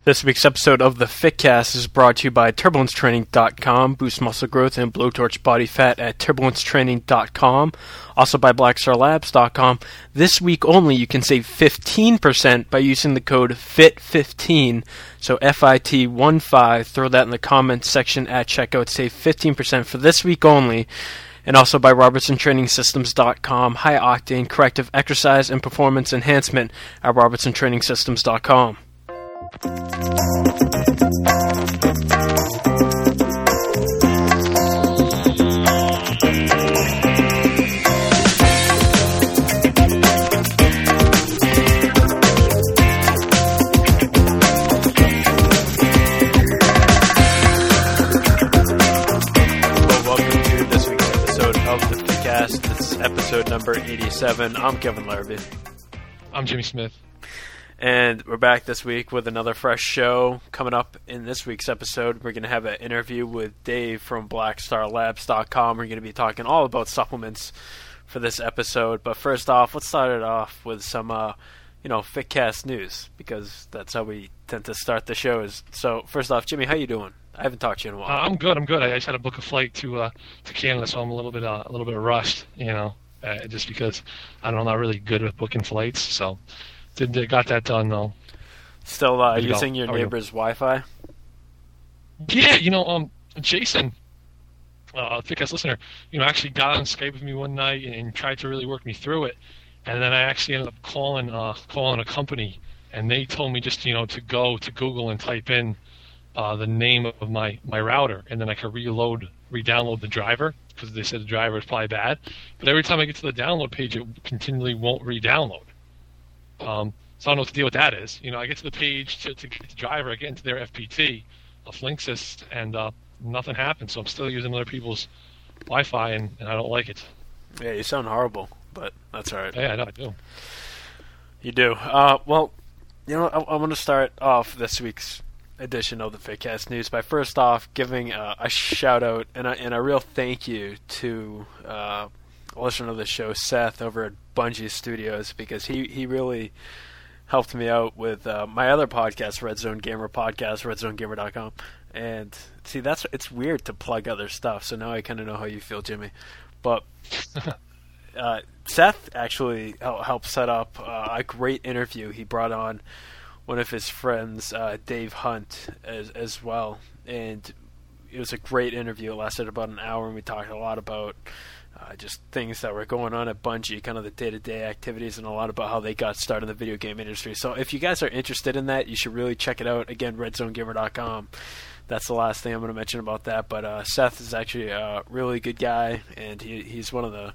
This week's episode of the FitCast is brought to you by TurbulenceTraining.com. Boost muscle growth and blowtorch body fat at TurbulenceTraining.com. Also by BlackStarLabs.com. This week only, you can save 15% by using the code FIT15. So FIT15. Throw that in the comments section at checkout. Save 15% for this week only. And also by RobertsonTrainingSystems.com. High octane corrective exercise and performance enhancement at RobertsonTrainingSystems.com. It's episode number 87. I'm Kevin Larrabee. I'm Jimmy Smith. And we're back this week with another fresh show. Coming up in this week's episode, we're going to have an interview with Dave from BlackStarLabs.com. We're going to be talking all about supplements for this episode. But first off, let's start it off with some, FitCast news, because that's how we tend to start the shows. So first off, Jimmy, how you doing? I haven't talked to you in a while. I'm good. I just had to book a flight to Canada, so I'm a little bit rushed. Just because I'm not really good with booking flights. So got that done though. Still using your neighbor's Wi-Fi? Yeah, Jason, a FitCast listener, actually got on Skype with me one night and tried to really work me through it, and then I actually ended up calling a company, and they told me just to go to Google and type in the name of my router, and then I could re-download the driver, because they said the driver is probably bad. But every time I get to the download page, it continually won't re-download. So I don't know what the deal with that is. I get to the page to get the driver, I get into their FPT of Linksys, and nothing happens. So I'm still using other people's Wi-Fi, and I don't like it. Yeah, you sound horrible, but that's all right. Yeah, I know, I do. You do. I want to start off this week's edition of the FitCast News by first off giving a shout out and a real thank you to a listener of the show, Seth, over at Bungie Studios, because he really helped me out with my other podcast, Red Zone Gamer Podcast, RedZoneGamer.com. And see, it's weird to plug other stuff, so now I kind of know how you feel, Jimmy. But Seth actually helped set up a great interview. He brought on one of his friends, Dave Hunt, as well. And it was a great interview. It lasted about an hour, and we talked a lot about just things that were going on at Bungie, kind of the day-to-day activities, and a lot about how they got started in the video game industry. So if you guys are interested in that, you should really check it out. Again, RedZoneGamer.com. That's the last thing I'm going to mention about that. But Seth is actually a really good guy, and he's one of the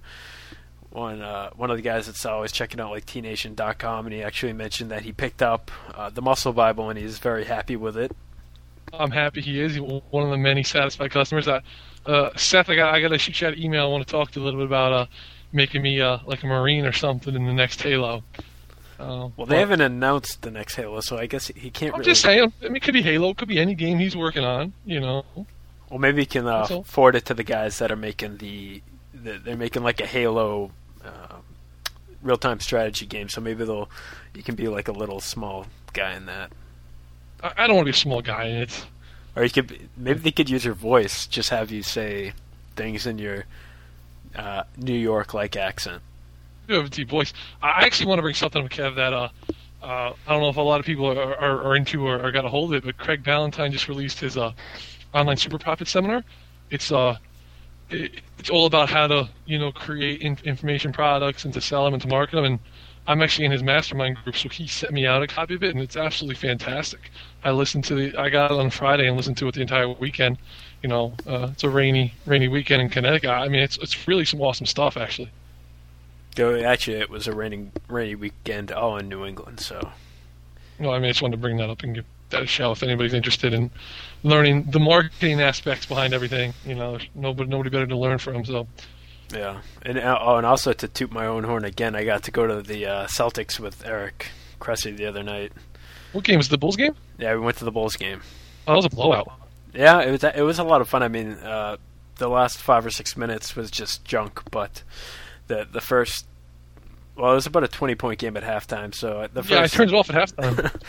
guys that's always checking out like TNation.com, and he actually mentioned that he picked up the Muscle Bible, and he's very happy with it. I'm happy he is. He's one of the many satisfied customers. Seth, I got to shoot you an email. I want to talk to you a little bit about making me like a Marine or something in the next Halo. They haven't announced the next Halo, so I guess he can't. I'm just saying. I mean, it could be Halo, it could be any game he's working on. Well, maybe he can forward it to the guys that are making they're making like a Halo real-time strategy game, so maybe you can be like a little small guy in that. I don't want to be a small guy in it. Or maybe they could use your voice, just have you say things in your New York-like accent. You have a deep voice. I actually want to bring something up, Kev, that I don't know if a lot of people are into or got a hold of it, but Craig Ballantyne just released his online Super Profit seminar. It's all about how to create information products and to sell them and to market them. And I'm actually in his mastermind group, so he sent me out a copy of it, and it's absolutely fantastic. I got it on Friday and listened to it the entire weekend. It's a rainy weekend in Connecticut. I mean, it's really some awesome stuff, actually. Actually, it was a rainy weekend all in New England, so. I just wanted to bring that up and give that a shout if anybody's interested in learning the marketing aspects behind everything. There's nobody better to learn from, so. Yeah, and also to toot my own horn again, I got to go to the Celtics with Eric Cressy the other night. What game was it, the Bulls game? Yeah, we went to the Bulls game. Oh, that was a blowout. Yeah, it was a lot of fun. I mean, the last 5 or 6 minutes was just junk, but the first, well, it was about a 20-point game at halftime. So I turned it off at halftime.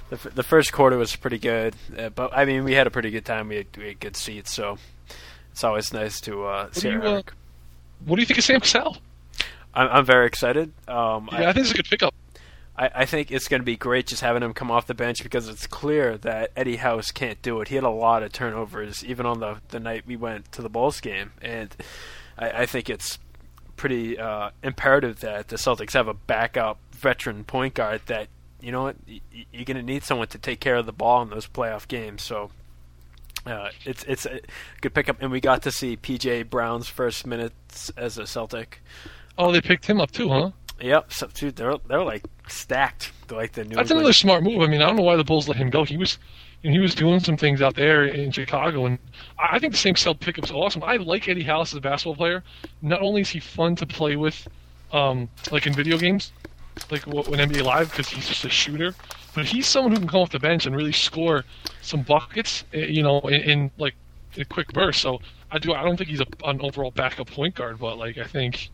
The first quarter was pretty good, but I mean we had a pretty good time. We had good seats, so it's always nice to see Eric. What do you think of Sam Cassell? I'm very excited. I think it's a good pickup. I think it's going to be great just having him come off the bench because it's clear that Eddie House can't do it. He had a lot of turnovers even on the night we went to the Bulls game, and I think it's pretty imperative that the Celtics have a backup veteran point guard that, you know what, you're going to need someone to take care of the ball in those playoff games. So it's a good pickup, and we got to see P.J. Brown's first minutes as a Celtic. Oh, they picked him up too, huh? Yep, so dude, they're like stacked. They're like the New That's England. another smart move. I mean, I don't know why the Bulls let him go. He was doing some things out there in Chicago, and I think the same Cell pickup's awesome. I like Eddie House as a basketball player. Not only is he fun to play with, like in video games, like when NBA Live, because he's just a shooter, but he's someone who can come off the bench and really score some buckets, in like a quick burst. So I don't think he's an overall backup point guard, but like I think,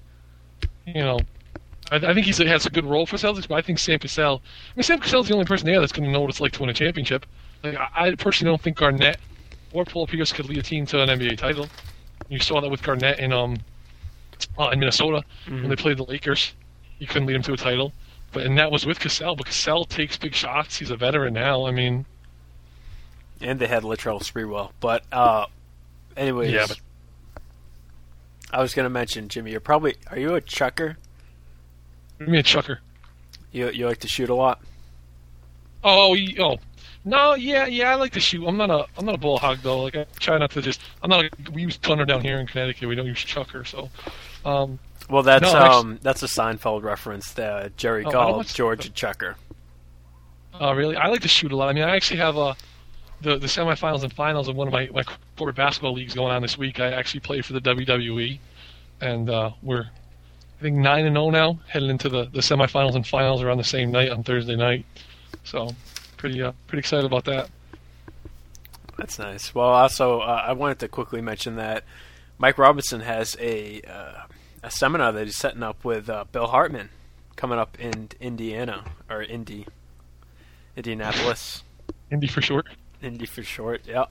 I think he has a good role for Celtics, but I think Sam Cassell is the only person there that's going to know what it's like to win a championship. Like, I personally don't think Garnett or Paul Pierce could lead a team to an NBA title. You saw that with Garnett in Minnesota when they played the Lakers. He couldn't lead them to a title, and that was with Cassell. But Cassell takes big shots. He's a veteran now. I mean, and they had Latrell Sprewell. But anyways, yeah. But I was going to mention, Jimmy, are you a chucker? What do you mean a chucker? You like to shoot a lot? Oh, no, yeah, I like to shoot. I'm not a ball hog though. Like I try not to just. We use gunner down here in Connecticut. We don't use chucker. So, well, that's a Seinfeld reference. That Jerry called George a chucker. Oh, really? I like to shoot a lot. I mean, I actually have the semifinals and finals of one of my corporate basketball leagues going on this week. I actually play for the WWE, and we're I think 9-0 now, heading into the semifinals and finals are on the same night on Thursday night. So pretty excited about that. That's nice. Well, also I wanted to quickly mention that Mike Robinson has a seminar that he's setting up with Bill Hartman coming up in Indianapolis. Indy for short. Indy for short. Yeah.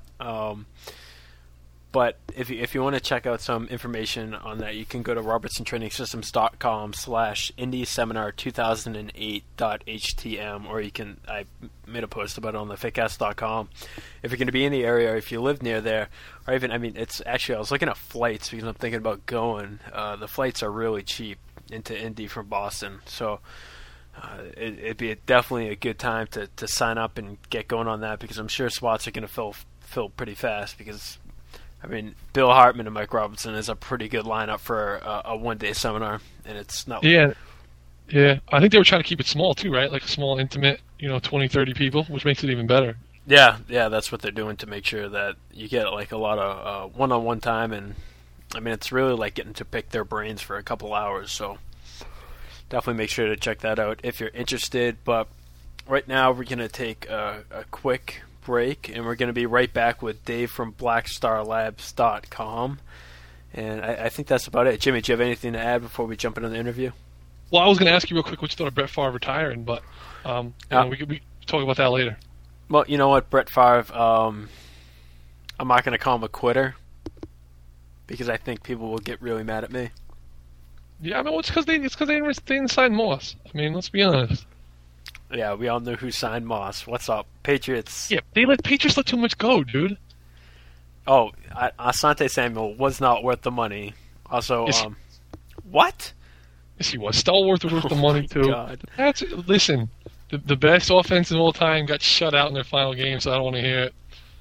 But if you want to check out some information on that, you can go to robertsontrainingsystems.com/IndySeminar2008.htm, or I made a post about it on the fitcast.com. If you're going to be in the area, or if you live near there, or even, I was looking at flights because I'm thinking about going. The flights are really cheap into Indy from Boston, so it'd be definitely a good time to sign up and get going on that, because I'm sure spots are going to fill pretty fast, because Bill Hartman and Mike Robinson is a pretty good lineup for a one-day seminar, and it's not. Yeah. I think they were trying to keep it small too, right? Like a small, intimate, 20, 30 people, which makes it even better. Yeah, that's what they're doing to make sure that you get like a lot of one-on-one time, and it's really like getting to pick their brains for a couple hours. So definitely make sure to check that out if you're interested. But right now we're gonna take a quick break, and we're going to be right back with Dave from BlackStarLabs.com, and I think that's about it. Jimmy, do you have anything to add before we jump into the interview? Well, I was going to ask you real quick what you thought of Brett Favre retiring, but we could talk about that later. Well, you know what, Brett Favre, I'm not going to call him a quitter, because I think people will get really mad at me. Yeah, it's because they didn't sign Moss. Let's be honest. Yeah, we all know who signed Moss. What's up, Patriots? Yeah, Patriots let too much go, dude. Oh, Asante Samuel was not worth the money. Also, what? Yes, he was. Stallworth was worth the money too. God. Listen, the best offense of all time got shut out in their final game, so I don't want to hear it.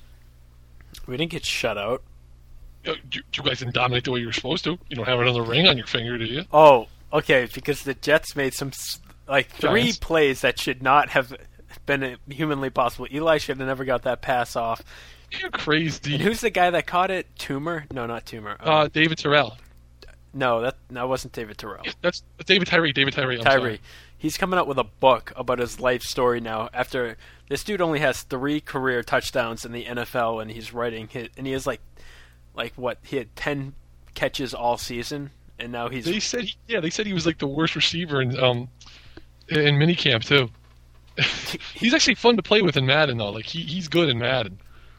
We didn't get shut out. You guys didn't dominate the way you were supposed to. You don't have another ring on your finger, do you? Oh, okay, because the Jets made some. Three Giants. plays that should not have been humanly possible. Eli should have never got that pass off. You're crazy. And who's the guy that caught it? Toomer? No, not Toomer. David Terrell. No, that wasn't David Terrell. That's David Tyree. I'm Tyree. sorry. He's coming out with a book about his life story now. After this dude only has 3 career touchdowns in the NFL, and he's writing and he has like what? He had 10 catches all season, and now he's. They said he was like the worst receiver in minicamp too. He's actually fun to play with in Madden, though. Like he's good in Madden.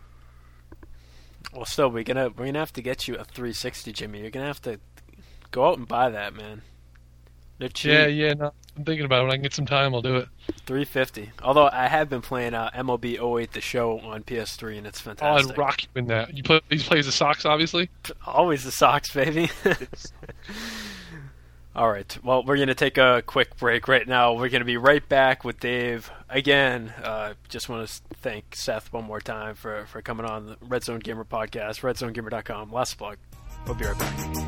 Well, still, we're gonna have to get you a 360, Jimmy. You're gonna have to go out and buy that, man. They're cheap. Yeah. No, I'm thinking about it. When I can get some time, I'll do it. 350. Although I have been playing MLB 08 The Show on PS3, and it's Oh, fantastic. I'd rock you in that. You play as the Sox, obviously. Always the Sox, baby. All right. Well, we're going to take a quick break right now. We're going to be right back with Dave. Again, just want to thank Seth one more time for coming on the Red Zone Gamer podcast, redzonegamer.com. Last plug. We'll be right back.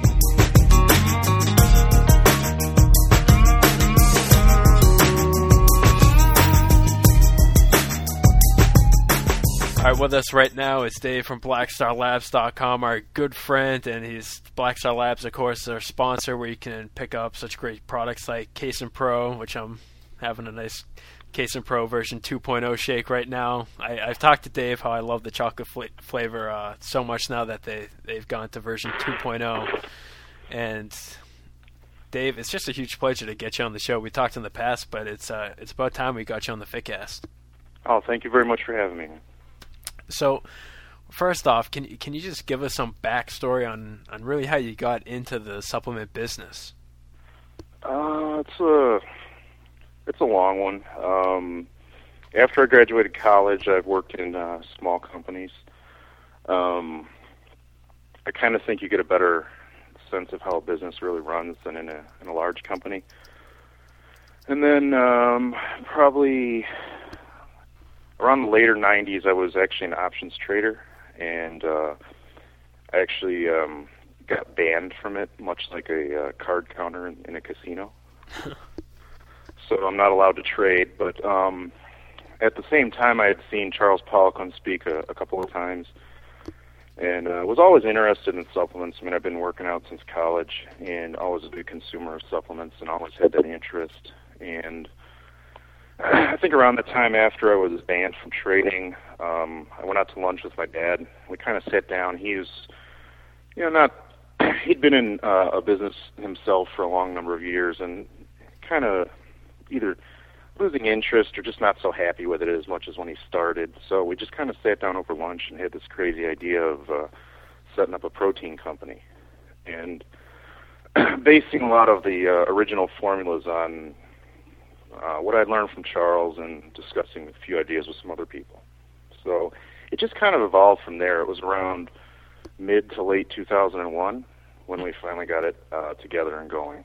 All right, with us right now is Dave from BlackStarLabs.com, our good friend, and he's Blackstar Labs, of course, our sponsor, where you can pick up such great products like Case and Pro, which I'm having a nice Case and Pro version 2.0 shake right now. I've talked to Dave how I love the chocolate flavor so much now that they've gone to version 2.0, and Dave, it's just a huge pleasure to get you on the show. We talked in the past, but it's about time we got you on the Fitcast. Oh, thank you very much for having me. So, first off, can you just give us some backstory on really how you got into the supplement business? It's a long one. After I graduated college, I've worked in small companies. I kind of think you get a better sense of how a business really runs than in a large company. And then probably around the later 90s, I was actually an options trader, and I actually got banned from it, much like a card counter in a casino. So I'm not allowed to trade, but at the same time, I had seen Charles Poliquin speak a couple of times, and was always interested in supplements. I mean, I've been working out since college, and always a big consumer of supplements, and always had that interest. And I think around the time after I was banned from trading, I went out to lunch with my dad. We kind of sat down. He was, he'd been in a business himself for a long number of years, and kind of either losing interest or just not so happy with it as much as when he started. So we just kind of sat down over lunch and had this crazy idea of setting up a protein company, and basing a lot of the original formulas on what I'd learned from Charles and discussing a few ideas with some other people. So it just kind of evolved from there. It was around mid to late 2001 when we finally got it together and going.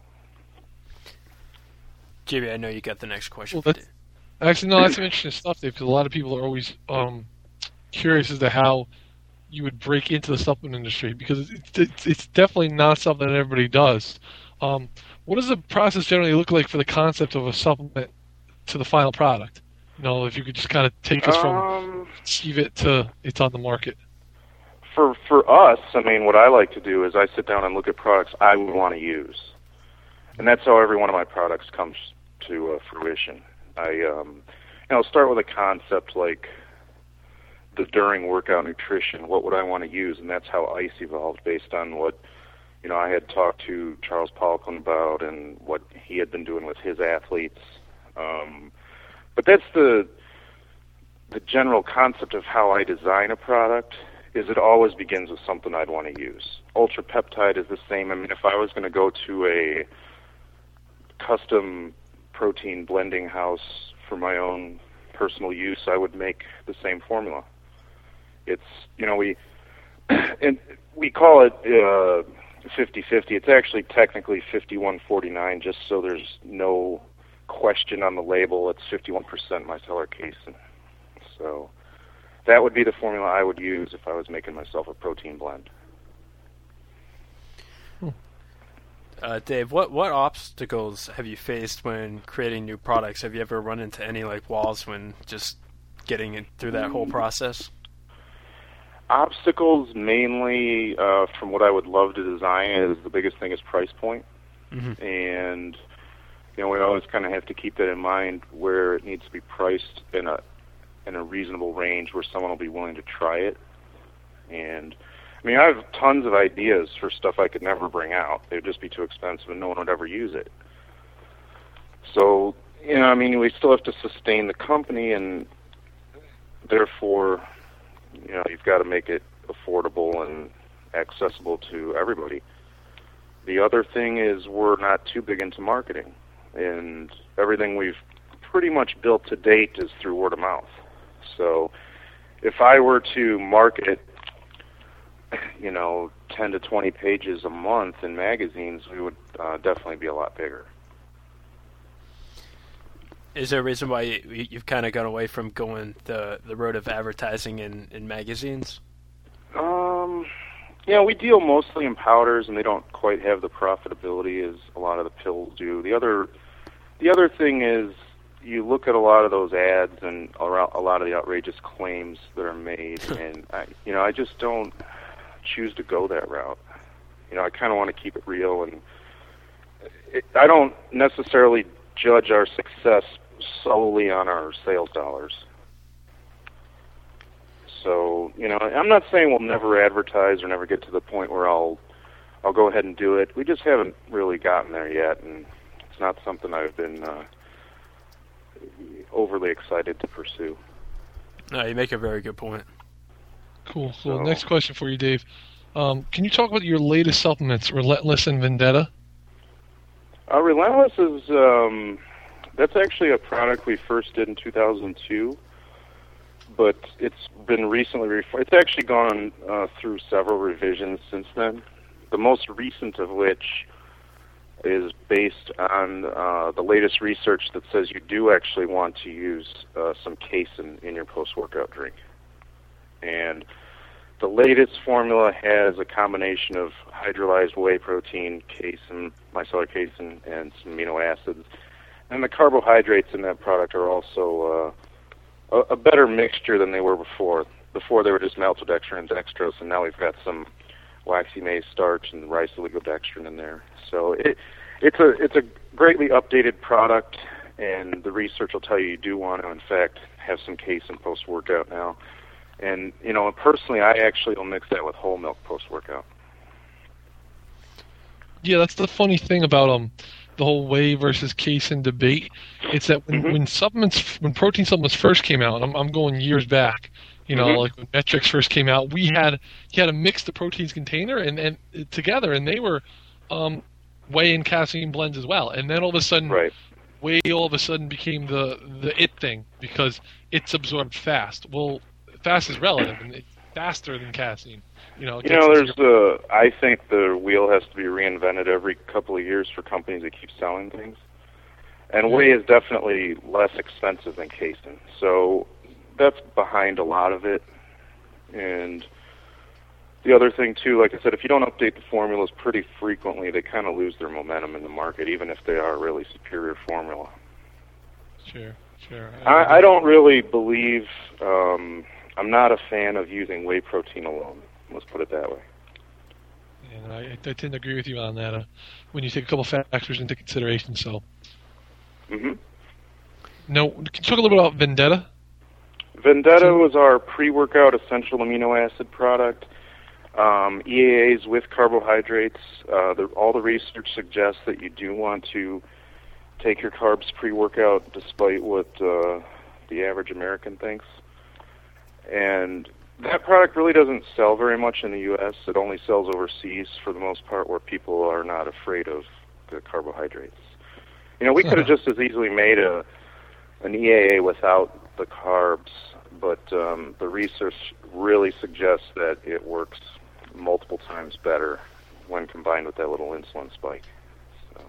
JB, I know you got the next question. Well, actually, no, that's some interesting stuff, Dave, because a lot of people are always curious as to how you would break into the supplement industry, because it's definitely not something that everybody does. What does the process generally look like for the concept of a supplement to the final product? If you could just kind of take us from receive it to it's on the market. For us, I mean, what I like to do is I sit down and look at products I would want to use. And that's how every one of my products comes to fruition. I'll start with a concept like the during workout nutrition. What would I want to use? And that's how ICE evolved, based on what I had talked to Charles Poliquin about and what he had been doing with his athletes. But that's the general concept of how I design a product. Is it always begins with something I'd want to use. Ultra peptide is the same. I mean, if I was going to go to a custom protein blending house for my own personal use, I would make the same formula. It's, we call it 50-50. It's actually technically 51-49, just so there's no question on the label. It's 51% micellar casein. So that would be the formula I would use if I was making myself a protein blend. Dave, what obstacles have you faced when creating new products? Have you ever run into any walls when just getting through that whole process? Obstacles mainly from what I would love to design is the biggest thing is price point. Mm-hmm. And we always kind of have to keep that in mind, where it needs to be priced in a reasonable range where someone will be willing to try it. And I mean, I have tons of ideas for stuff I could never bring out. They would just be too expensive and no one would ever use it. So I mean, we still have to sustain the company, and therefore, you've got to make it affordable and accessible to everybody. The other thing is we're not too big into marketing, and everything we've pretty much built to date is through word of mouth. So if I were to market, 10 to 20 pages a month in magazines, we would definitely be a lot bigger. Is there a reason why you've kind of gone away from going the road of advertising in magazines? We deal mostly in powders, and they don't quite have the profitability as a lot of the pills do. The other thing is, you look at a lot of those ads and a lot of the outrageous claims that are made, and I just don't choose to go that route. I kind of want to keep it real, and I don't necessarily judge our success solely on our sales dollars. So, I'm not saying we'll never advertise or never get to the point where I'll go ahead and do it. We just haven't really gotten there yet, and it's not something I've been overly excited to pursue. No, you make a very good point. Cool. Next question for you, Dave. Can you talk about your latest supplements, Relentless and Vendetta? Relentless is that's actually a product we first did in 2002, but it's been recently it's actually gone through several revisions since then. The most recent of which is based on the latest research that says you do actually want to use some casein in your post-workout drink. And the latest formula has a combination of hydrolyzed whey protein, casein, micellar casein, and some amino acids. And the carbohydrates in that product are also a better mixture than they were before. Before they were just maltodextrin and dextrose, and now we've got some waxy maize starch and rice oligodextrin in there. So it's a greatly updated product, and the research will tell you do want to, in fact, have some casein post-workout now. And, personally, I actually will mix that with whole milk post-workout. Yeah, that's the funny thing about the whole whey versus casein debate. It's that when protein supplements first came out, and I'm going years back, like when Metrix first came out, he had to mix the proteins container and together, and they were whey and casein blends as well. And then all of a sudden, whey all of a sudden became the it thing because it's absorbed fast. Well, fast is relative, and it's faster than casein. I think the wheel has to be reinvented every couple of years for companies that keep selling things. And whey is definitely less expensive than casein. So that's behind a lot of it. And the other thing, too, like I said, if you don't update the formulas pretty frequently, they kind of lose their momentum in the market, even if they are a really superior formula. Sure. I don't really believe... I'm not a fan of using whey protein alone. Let's put it that way. Yeah, I tend to agree with you on that when you take a couple factors into consideration. So. Now, can you talk a little bit about Vendetta? Vendetta was our pre-workout essential amino acid product. EAAs with carbohydrates. All the research suggests that you do want to take your carbs pre-workout, despite what the average American thinks. And that product really doesn't sell very much in the U.S. It only sells overseas for the most part, where people are not afraid of the carbohydrates. We could have just as easily made an EAA without the carbs, but the research really suggests that it works multiple times better when combined with that little insulin spike. So.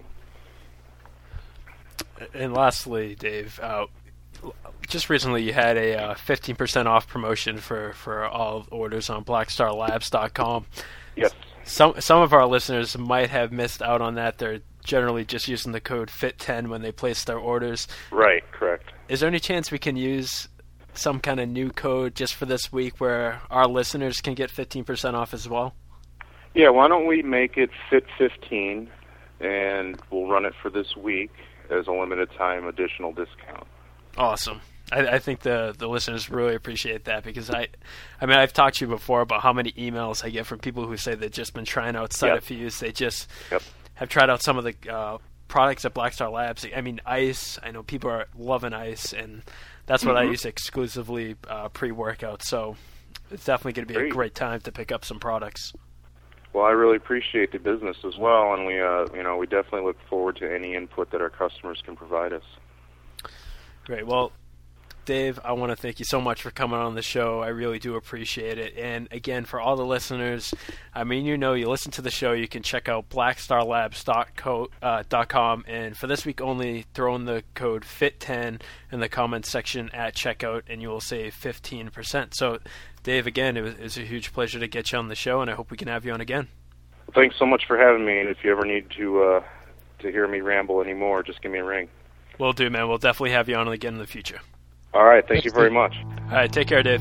And lastly, Dave, just recently you had a 15% off promotion for all orders on blackstarlabs.com. Yes. Some of our listeners might have missed out on that. They're generally just using the code FIT10 when they place their orders. Right, correct. Is there any chance we can use some kind of new code just for this week where our listeners can get 15% off as well? Yeah, why don't we make it FIT15, and we'll run it for this week as a limited time additional discount. Awesome. I think the listeners really appreciate that, because I've talked to you before about how many emails I get from people who say they've just been trying out Cytofuse. They just have tried out some of the products at Black Star Labs. I mean, ice. I know people are loving ice, and that's what I use exclusively pre-workout. So it's definitely going to be a great time to pick up some products. Well, I really appreciate the business as well, and we we definitely look forward to any input that our customers can provide us. Great. Well, Dave, I want to thank you so much for coming on the show. I really do appreciate it. And again, for all the listeners, I mean, you listen to the show, you can check out blackstarlabs.com. And for this week only, throw in the code FIT10 in the comments section at checkout, and you will save 15%. So, Dave, again, it was a huge pleasure to get you on the show, and I hope we can have you on again. Thanks so much for having me. And if you ever need to hear me ramble anymore, just give me a ring. Will do, man. We'll definitely have you on again in the future. All right. Thank you very much. All right. Take care, Dave.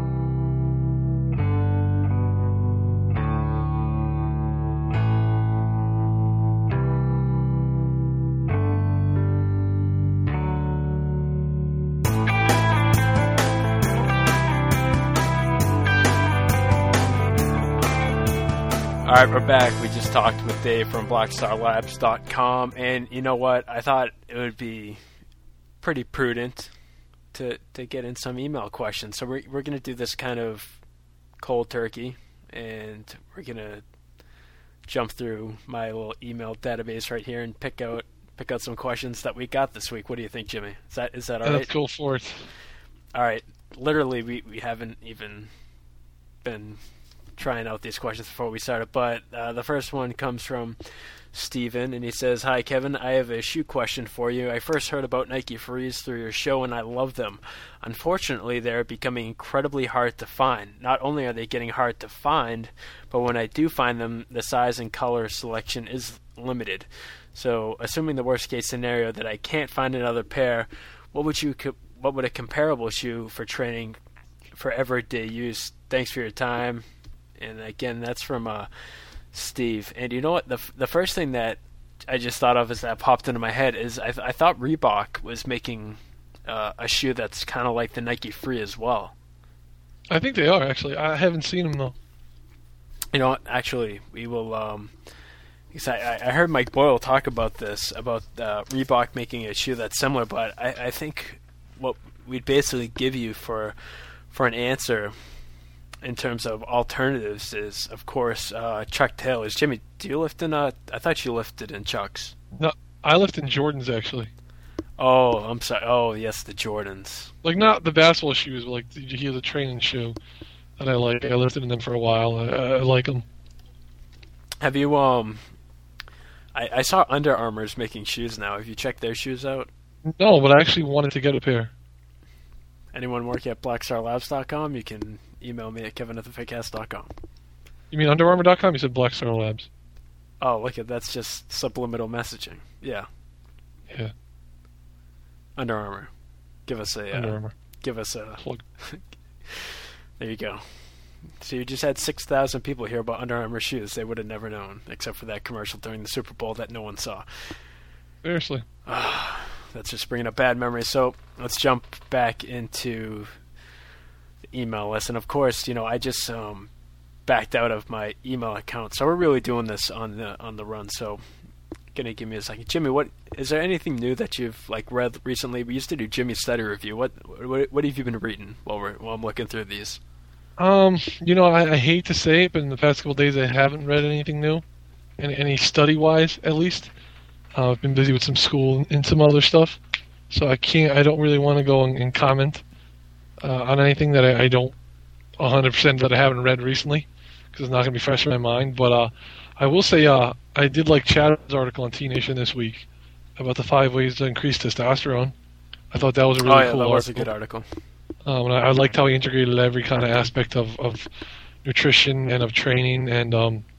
All right, we're back. We just talked with Dave from BlackStarLabs.com, and you know what? I thought it would be pretty prudent to get in some email questions. So we're going to do this kind of cold turkey, and we're going to jump through my little email database right here and pick out some questions that we got this week. What do you think, Jimmy? Is that all right? Let's go for it. All right. Literally, we haven't even been trying out these questions before we started, but the first one comes from Steven, and he says, "Hi Kevin, I have a shoe question for you. I first heard about Nike Frees through your show and I love them. Unfortunately, they're becoming incredibly hard to find. Not only are they getting hard to find, but when I do find them, the size and color selection is limited. So, assuming the worst case scenario that I can't find another pair, what would a comparable shoe for training for everyday use? Thanks for your time." And again, that's from Steve. And you know what? The first thing that I just thought of as that popped into my head is I thought Reebok was making a shoe that's kind of like the Nike Free as well. I think they are, actually. I haven't seen them, though. You know what? Actually, we will... I heard Mike Boyle talk about this, about Reebok making a shoe that's similar, but I think what we'd basically give you for an answer in terms of alternatives is, of course, Chuck Taylor's. Jimmy, do you lift in I thought you lifted in Chucks. No, I lift in Jordans, actually. Oh, I'm sorry. Oh, yes, the Jordans. Like, not the basketball shoes, but like the training shoe that I like. I lifted in them for a while. I like them. Have you, I saw Under Armour's making shoes now. Have you checked their shoes out? No, but I actually wanted to get a pair. Anyone working at BlackStarLabs.com, you can email me at kevin@thefitcast.com. You mean UnderArmour.com? You said Black Star Labs. Oh, look at that's just subliminal messaging. Yeah. Yeah. Under Armour. Give us a Under Armour. Give us a plug. There you go. So you just had 6,000 people hear about Under Armour shoes. They would have never known, except for that commercial during the Super Bowl that no one saw. Seriously. That's just bringing up bad memories. So let's jump back into the email list. And of course, I just backed out of my email account. So we're really doing this on the run. So gonna give me a second. Jimmy, what is there anything new that you've read recently? We used to do Jimmy's study review. What have you been reading while I'm looking through these? I hate to say it, but in the past couple of days I haven't read anything new, any study-wise at least. I've been busy with some school and some other stuff, so I don't really want to go and comment on anything that I don't 100% that I haven't read recently, because it's not going to be fresh in my mind. But I will say I did like Chad's article on T Nation this week about the 5 ways to increase testosterone. I thought that was a really cool article. That was a good article. And I liked how he integrated every kind of aspect of nutrition and of training, and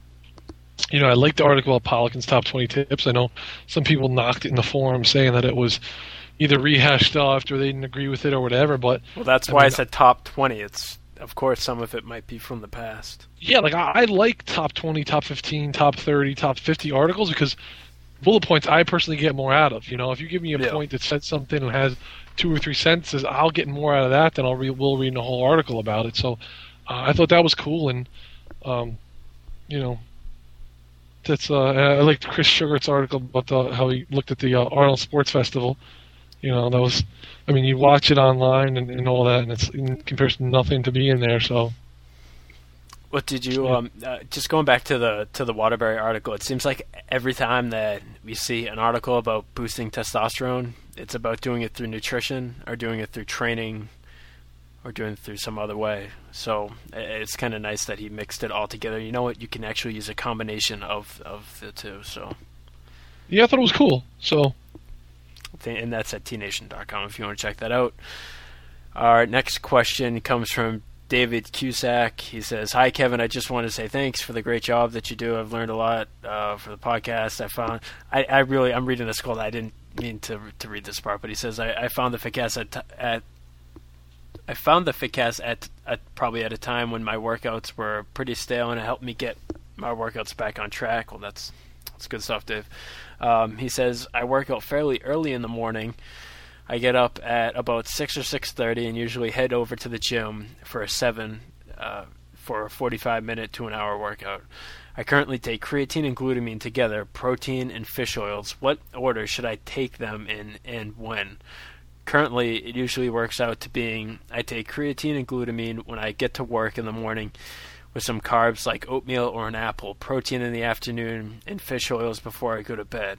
I liked the article about Poliquin's top 20 tips. I know some people knocked it in the forum saying that it was either rehashed stuff or they didn't agree with it or whatever. But that's why I said top 20. It's, of course, some of it might be from the past. Yeah, I like top 20, top 15, top 30, top 50 articles because bullet points I personally get more out of. If you give me a point that says something and has 2 or 3 sentences, I'll get more out of that than we'll read a whole article about it. So I thought that was cool, and That's I liked Chris Sugart's article about how he looked at the Arnold Sports Festival. That was, you watch it online and all that, and it's in comparison to nothing to be in there. So, what did you just going back to the Waterbury article? It seems like every time that we see an article about boosting testosterone, it's about doing it through nutrition or doing it through training or doing it through some other way. So it's kind of nice that he mixed it all together. You know what? You can actually use a combination of the two. So yeah, I thought it was cool. So. And that's at tnation.com if you want to check that out. Our next question comes from David Cusack. He says, "Hi, Kevin. I just want to say thanks for the great job that you do. I've learned a lot for the podcast. I'm reading this quote. I didn't mean to read this part, but he says, I found the Fitcast at probably at a time when my workouts were pretty stale, and it helped me get my workouts back on track." Well, that's good stuff, Dave. He says, "I work out fairly early in the morning. I get up at about 6 or 6:30 and usually head over to the gym for a 45-minute to an hour workout. I currently take creatine and glutamine together, protein and fish oils. What order should I take them in and when? Currently, it usually works out to being I take creatine and glutamine when I get to work in the morning, with some carbs like oatmeal or an apple, protein in the afternoon, and fish oils before I go to bed.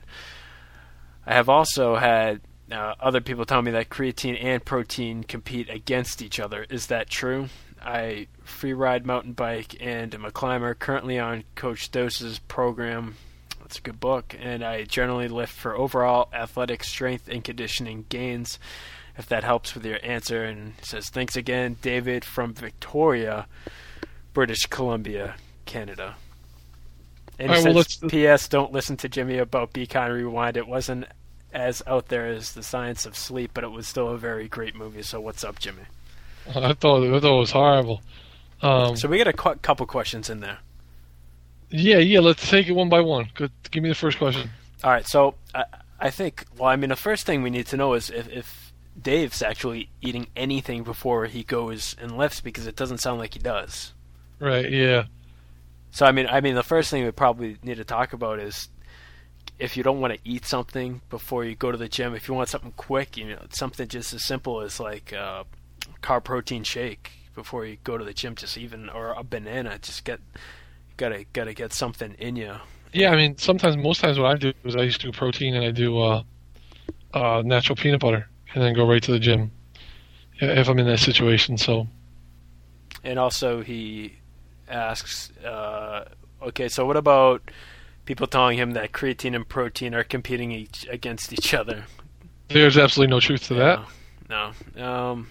I have also had other people tell me that creatine and protein compete against each other. Is that true? I free ride mountain bike and am a climber, currently on Coach Dose's program. That's a good book. And I generally lift for overall athletic strength and conditioning gains, if that helps with your answer." And it says, "Thanks again, David from Victoria, British Columbia, Canada." And he says, "P.S. Don't listen to Jimmy about Be Kind Rewind. It wasn't as out there as The Science of Sleep, but it was still a very great movie. So what's up, Jimmy?" I thought it was horrible. So we got a couple questions in there. Yeah. Let's take it one by one. Give me the first question. All right. So I think, the first thing we need to know is if Dave's actually eating anything before he goes and lifts, because it doesn't sound like he does. Right, yeah. So, the first thing we probably need to talk about is if you don't want to eat something before you go to the gym, if you want something quick, something just as simple as like a carb protein shake before you go to the gym, or a banana, just gotta get something in you. Yeah, most times what I do is I used to do protein and I do natural peanut butter and then go right to the gym if I'm in that situation, so. And also he asks, okay, so what about people telling him that creatine and protein are competing against each other? There's absolutely no truth to that. No.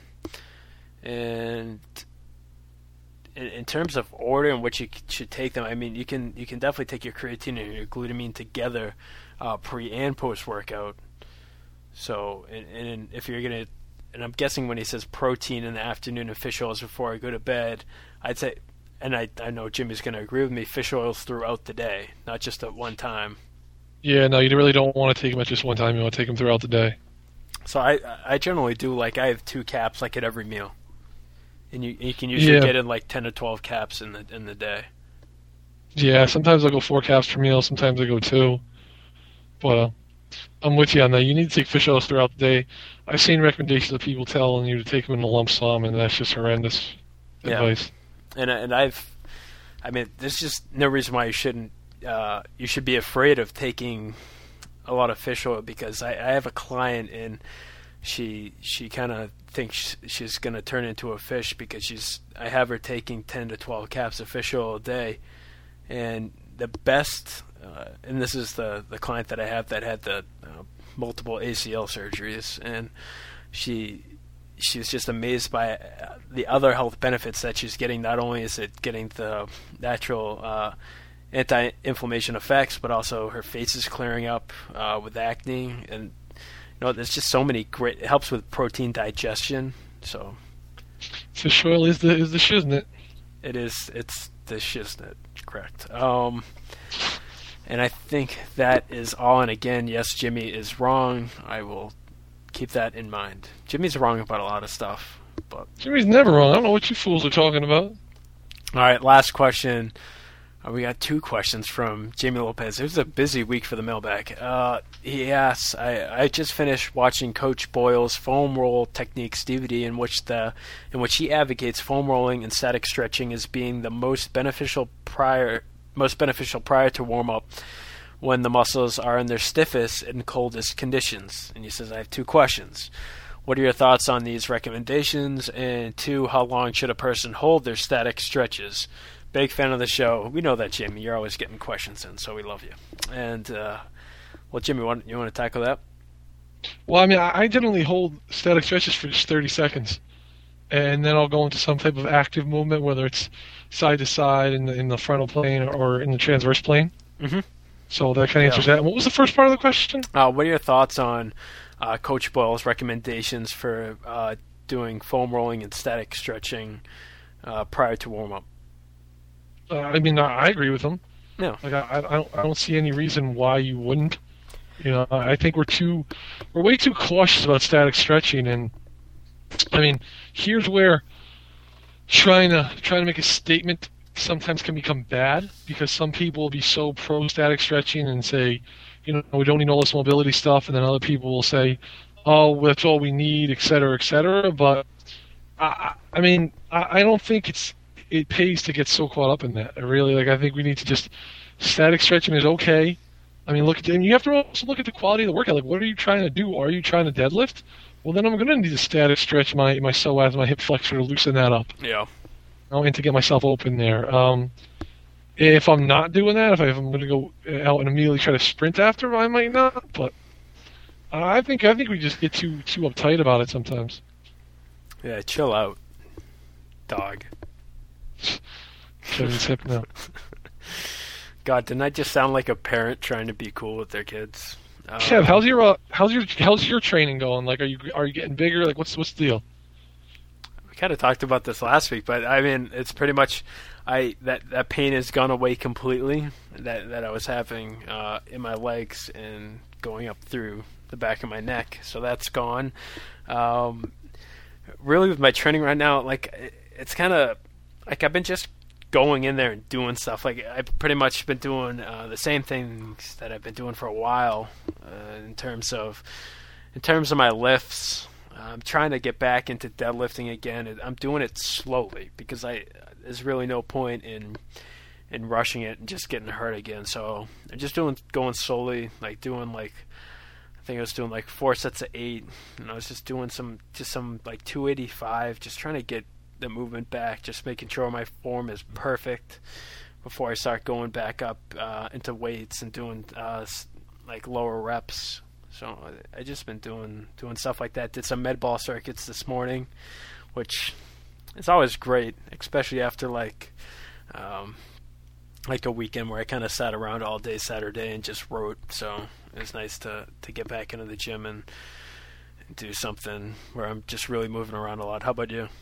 And in terms of order in which you should take them, you can definitely take your creatine and your glutamine together pre and post workout. So, and if you're gonna, and I'm guessing when he says protein in the afternoon and fish oils before I go to bed, I'd say, and I know Jimmy's going to agree with me, fish oils throughout the day, not just at one time. Yeah, no, you really don't want to take them at just one time. You want to take them throughout the day. So I generally do, I have 2 caps at every meal. And you can usually get in 10 to 12 caps in the day. Yeah, sometimes I go 4 caps per meal, sometimes I go 2. But I'm with you on that. You need to take fish oils throughout the day. I've seen recommendations of people telling you to take them in a lump sum, and that's just horrendous advice. And there's just no reason why you shouldn't. You should be afraid of taking a lot of fish oil, because I have a client and she kind of thinks she's going to turn into a fish because I have her taking 10 to 12 caps of fish oil a day, and the best. And this is the client that I have that had the multiple ACL surgeries, and she was just amazed by the other health benefits that she's getting. Not only is it getting the natural anti-inflammation effects, but also her face is clearing up with acne, and there's just so many great. It helps with protein digestion. So fish oil is the shiznit. It is. It's the shiznit. Correct. And I think that is all. And again, yes, Jimmy is wrong. I will keep that in mind. Jimmy's wrong about a lot of stuff, but Jimmy's never wrong. I don't know what you fools are talking about. All right, last question. We got two questions from Jamie Lopez. It was a busy week for the mailbag. He asks, I just finished watching Coach Boyle's foam roll techniques DVD, in which he advocates foam rolling and static stretching as being the most beneficial prior to warm up when the muscles are in their stiffest and coldest conditions. And he says, I have two questions. What are your thoughts on these recommendations? And two, how long should a person hold their static stretches? Big fan of the show. We know that, Jamie. You're always getting questions in, so we love you. And, Jimmy, you want to tackle that? Well, I mean, I generally hold static stretches for just 30 seconds. And then I'll go into some type of active movement, whether it's side to side in the frontal plane or in the transverse plane. Mm-hmm. So that kind of answers that. And what was the first part of the question? What are your thoughts on Coach Boyle's recommendations for doing foam rolling and static stretching prior to warm-up? I mean, I agree with him. Yeah. Like I don't see any reason why you wouldn't. You know, I think we're way too cautious about static stretching, and I mean, here's where trying to make a statement sometimes can become bad, because some people will be so pro static stretching and say, you know, we don't need all this mobility stuff, and then other people will say, oh, that's all we need, et cetera, et cetera. But I mean, I don't think it pays to get so caught up in that. I think we need to just, static stretching is okay. I mean, and you have to also look at the quality of the workout. Like, what are you trying to do? Are you trying to deadlift? Well, then I'm going to need to static stretch my psoas, my hip flexor, to loosen that up. Yeah. And to get myself open there. If I'm not doing that, if I'm going to go out and immediately try to sprint after, I might not. But I think we just get too uptight about it sometimes. Yeah, chill out, dog. Kevin's hip now. God, didn't I just sound like a parent trying to be cool with their kids? Kev, how's your training going? Like, are you getting bigger? Like, what's the deal? We kind of talked about this last week, but I mean, it's pretty much that pain has gone away completely. That I was having in my legs and going up through the back of my neck, so that's gone. Really, with my training right now, like, it's kind of like I've been just going in there and doing stuff. Like, I've pretty much been doing the same things that I've been doing for a while in terms of my lifts. I'm trying to get back into deadlifting again. I'm doing it slowly because there's really no point in rushing it and just getting hurt again. So I'm just going slowly, like doing I think I was doing 4 sets of 8, and I was just doing some 285, just trying to get the movement back, just making sure my form is perfect before I start going back up into weights and doing lower reps. So I just been doing stuff like that. Did some med ball circuits this morning, which is always great, especially after a weekend where I kind of sat around all day Saturday and just wrote. So it was nice to get back into the gym and do something where I'm just really moving around a lot. How about you?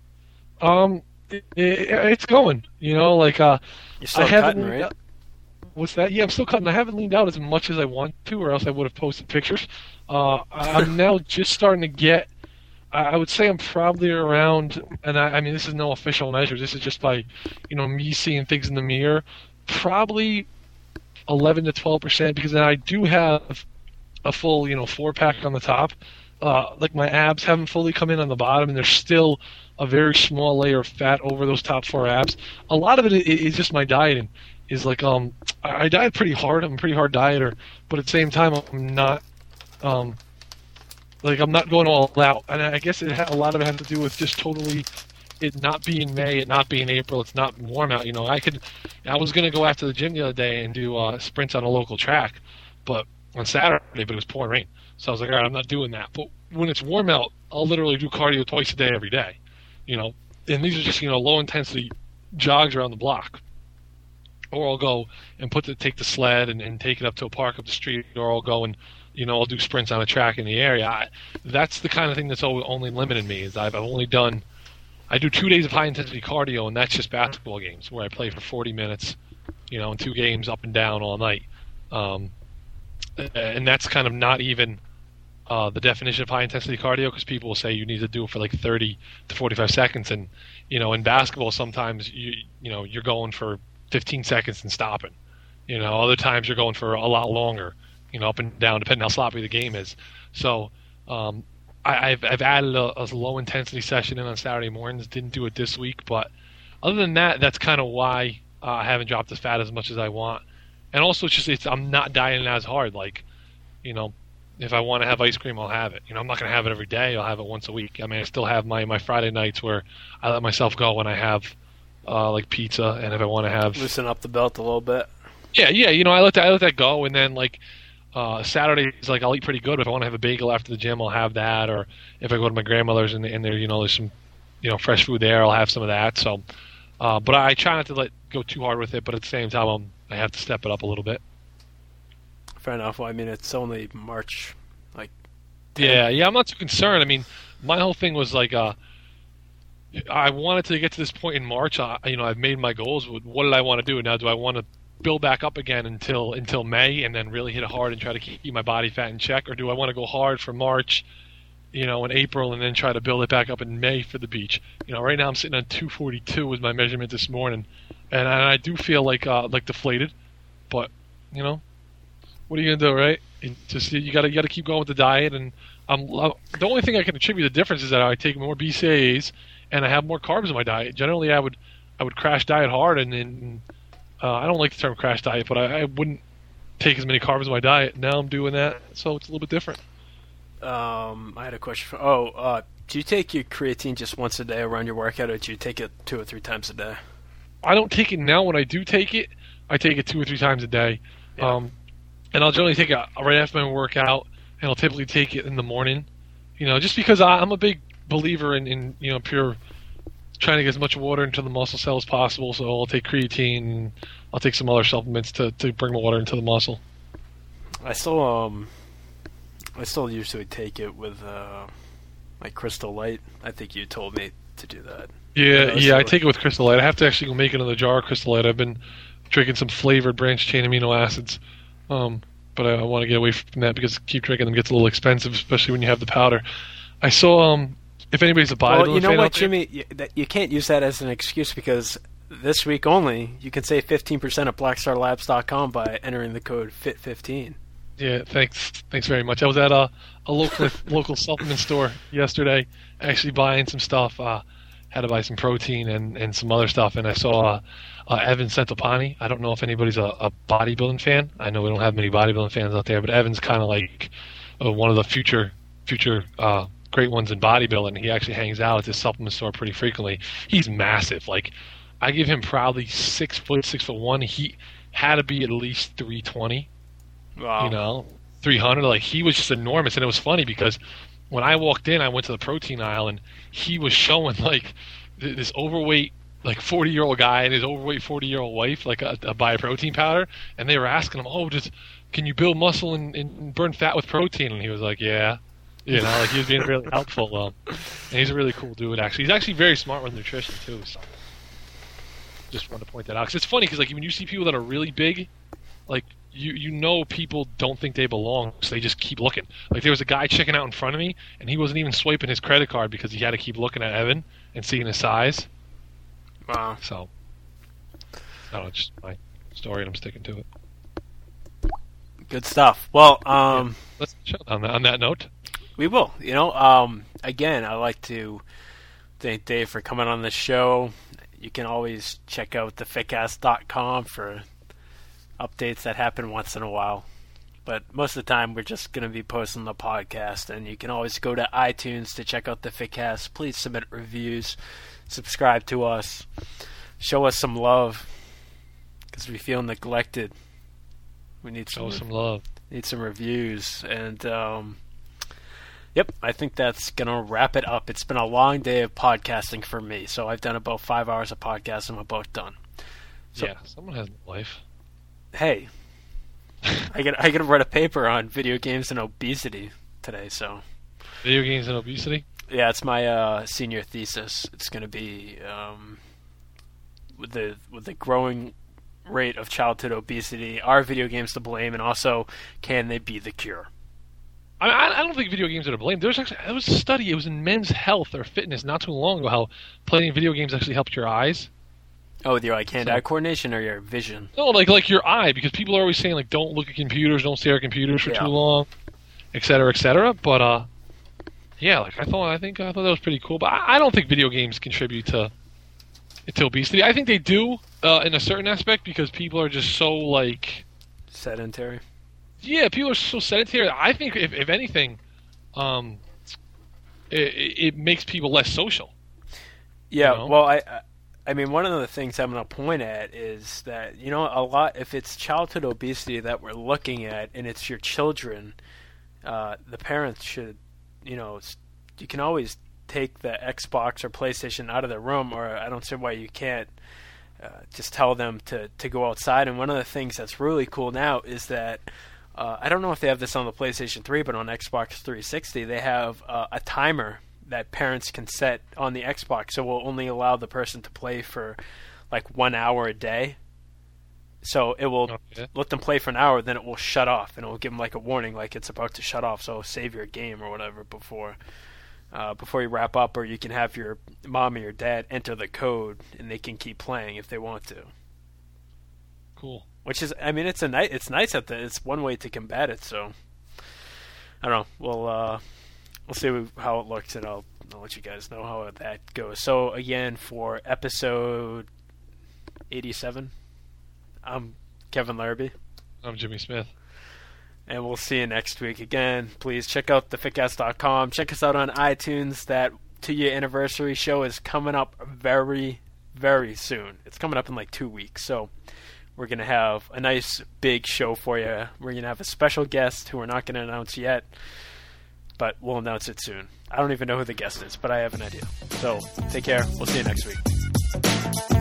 It's going. You know, you're still cutting, right? What's that? Yeah, I'm still cutting. I haven't leaned out as much as I want to, or else I would have posted pictures. I'm now just starting to get. I would say I'm probably around, and I mean, this is no official measure. This is just by, me seeing things in the mirror. Probably 11 to 12%, because then I do have a full, 4-pack on the top. My abs haven't fully come in on the bottom, and there's still a very small layer of fat over those top 4 abs. A lot of it is just my dieting. I diet pretty hard. I'm a pretty hard dieter, but at the same time, I'm not, I'm not going all out. And I guess a lot of it has to do with just totally it not being May, it not being April, it's not warm out. I was going to go after the gym the other day and do sprints on a local track, but on Saturday, but it was pouring rain. So I was like, all right, I'm not doing that. But when it's warm out, I'll literally do cardio twice a day every day, and these are just, low intensity jogs around the block. Or I'll go and take the sled and take it up to a park up the street, or I'll go and, I'll do sprints on a track in the area. That's the kind of thing that's only limited me, is I do 2 days of high intensity cardio, and that's just basketball games where I play for 40 minutes, in 2 games up and down all night. And that's kind of not even the definition of high intensity cardio, because people will say you need to do it for 30 to 45 seconds, and in basketball sometimes you're going for 15 seconds and stopping. Other times you're going for a lot longer, up and down, depending how sloppy the game is. So I've added a low intensity session in on Saturday mornings. Didn't do it this week, but other than that, that's kind of why I haven't dropped the fat as much as I want. And also, I'm not dieting as hard. Like, if I want to have ice cream, I'll have it. I'm not going to have it every day. I'll have it once a week. I mean, I still have my Friday nights where I let myself go when I have like pizza, and if I want to have loosen up the belt a little bit. Yeah. I let that go, and then like Saturdays, like I'll eat pretty good. If I want to have a bagel after the gym, I'll have that. Or if I go to my grandmother's and there, there's some fresh food there, I'll have some of that. So, but I try not to let go too hard with it. But at the same time, I have to step it up a little bit. Fair enough. Well, I mean, it's only March, like. 10. Yeah. I'm not too concerned. I mean, my whole thing was like, I wanted to get to this point in March. I've made my goals. What did I want to do? Now, do I want to build back up again until May and then really hit it hard and try to keep my body fat in check, or do I want to go hard for March, in April and then try to build it back up in May for the beach? Right now I'm sitting on 242 was my measurement this morning, and I do feel like deflated, but what are you gonna do, right? You gotta keep going with the diet, and the only thing I can attribute the difference is that I take more BCAAs and I have more carbs in my diet. Generally, I would crash diet hard, and I don't like the term crash diet, but I wouldn't take as many carbs in my diet. Now I'm doing that, so it's a little bit different. I had a question do you take your creatine just once a day around your workout, or do you take it 2 or 3 times a day? I don't take it now. When I do take it, I take it 2 or 3 times a day. Yeah. And I'll generally take it right after my workout, and I'll typically take it in the morning. Just because I'm a big believer in pure trying to get as much water into the muscle cell as possible. So I'll take creatine, and I'll take some other supplements to bring the water into the muscle. I still usually take it with like Crystal Light. I think you told me to do that. Yeah, I take it with Crystal Light. I have to actually go make another jar of Crystal Light. I've been drinking some flavored branched chain amino acids, but I want to get away from that because keep drinking them gets a little expensive, especially when you have the powder. I saw if anybody's a bodybuilder, well, you know what, Jimmy, you can't use that as an excuse, because this week only you can save 15% at BlackStarLabs.com by entering the code FIT15. Yeah, thanks very much. I was at a local supplement store yesterday, actually buying some stuff. Had to buy some protein and some other stuff, and I saw Evan Centopani. I don't know if anybody's a bodybuilding fan. I know we don't have many bodybuilding fans out there, but Evan's kind of like one of the future great ones in bodybuilding. He actually hangs out at this supplement store pretty frequently. He's massive. Like, I give him probably 6 foot, 6'1". He had to be at least 320. Wow. 300. Like, he was just enormous, and it was funny because when I walked in, I went to the protein aisle, and he was showing like this overweight, like 40-year-old guy and his overweight 40-year-old wife, like buy a protein powder, and they were asking him, can you build muscle and burn fat with protein? And he was like, yeah. Like he was being really helpful. And he's a really cool dude, actually. He's actually very smart with nutrition, too. So just wanted to point that out. Because it's funny, because like when you see people that are really big, like people don't think they belong, so they just keep looking. Like there was a guy checking out in front of me, and he wasn't even swiping his credit card because he had to keep looking at Evan and seeing his size. Wow. So, I don't know, it's just my story, and I'm sticking to it. Good stuff. Well, let's chill on that note. We will. Again, I'd like to thank Dave for coming on the show. You can always check out thefitcast.com for updates that happen once in a while. But most of the time, we're just going to be posting the podcast, and you can always go to iTunes to check out the Fitcast. Please submit reviews, subscribe to us, show us some love, because we feel neglected. We need some love. Need some reviews, and yep, I think that's gonna wrap it up. It's been a long day of podcasting for me, so I've done about 5 hours of podcasting. I'm about done. So, yeah, someone has a life. Hey, I got to write a paper on video games and obesity today. So, video games and obesity. Yeah, it's my senior thesis. It's going to be with the growing rate of childhood obesity, are video games to blame, and also can they be the cure? I don't think video games are to blame. There was a study. It was in Men's Health or Fitness not too long ago how playing video games actually helped your eyes. Oh, with your like hand-eye coordination or your vision? No, like your eye, because people are always saying like don't look at computers, don't stare at computers for too long, et cetera, et cetera. But yeah, like I thought that was pretty cool. But I don't think video games contribute to obesity. I think they do in a certain aspect because people are just so like sedentary. Yeah, people are so sedentary. I think if anything, it makes people less social. Yeah, you know? Well, I mean, one of the things I'm going to point at is that, you know, if it's childhood obesity that we're looking at and it's your children, the parents should, you know, you can always take the Xbox or PlayStation out of the room, or I don't see why you can't just tell them to go outside. And one of the things that's really cool now is that, I don't know if they have this on the PlayStation 3, but on Xbox 360 they have a timer that parents can set on the Xbox, so we'll only allow the person to play for like 1 hour a day. So it will let them play for an hour, then it will shut off, and it will give them like a warning, like it's about to shut off. So save your game or whatever before you wrap up, or you can have your mom or your dad enter the code, and they can keep playing if they want to. Cool. Which is, I mean, it's nice that it's one way to combat it. So I don't know. We'll see how it looks, and I'll let you guys know how that goes. So, again, for episode 87, I'm Kevin Larrabee. I'm Jimmy Smith. And we'll see you next week. Again, please check out thefitcast.com. Check us out on iTunes. That 2-year anniversary show is coming up very, very soon. It's coming up in like 2 weeks. So, we're going to have a nice big show for you. We're going to have a special guest who we're not going to announce yet, but we'll announce it soon. I don't even know who the guest is, but I have an idea. So, take care. We'll see you next week.